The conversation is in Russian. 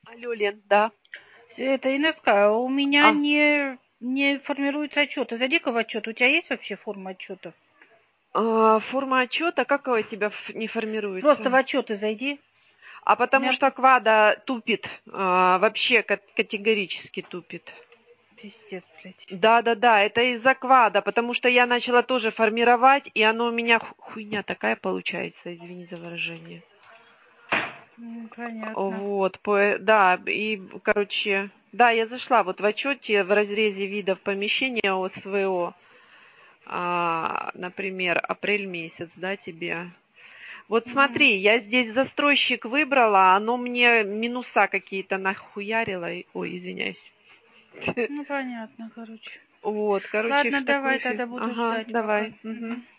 Алло, Лен, да. Это Инесска, у меня А, не формируется отчет. Зайди-ка в отчет. У тебя есть вообще форма отчетов? форма отчета, как у тебя не Просто в формируется? отчеты зайди. А У потому меня что Квада тупит, вообще категорически тупит. пиздец, блядь. Да, это из-за Квада, потому что я начала тоже формировать, и оно у меня хуйня такая получается, извини за выражение. Понятно. Вот, да, и, короче, да, я зашла вот в отчете в разрезе видов помещения ОСВО, например, апрель месяц, да, тебе. Вот Мгм. смотри, я здесь застройщик выбрала, оно мне минуса какие-то нахуярило. Ой, извиняюсь. Ну, понятно, короче. Вот, короче, Ладно, в такой давай, фиг. тогда буду Ага, ждать пока. давай. Мгм. Мгм.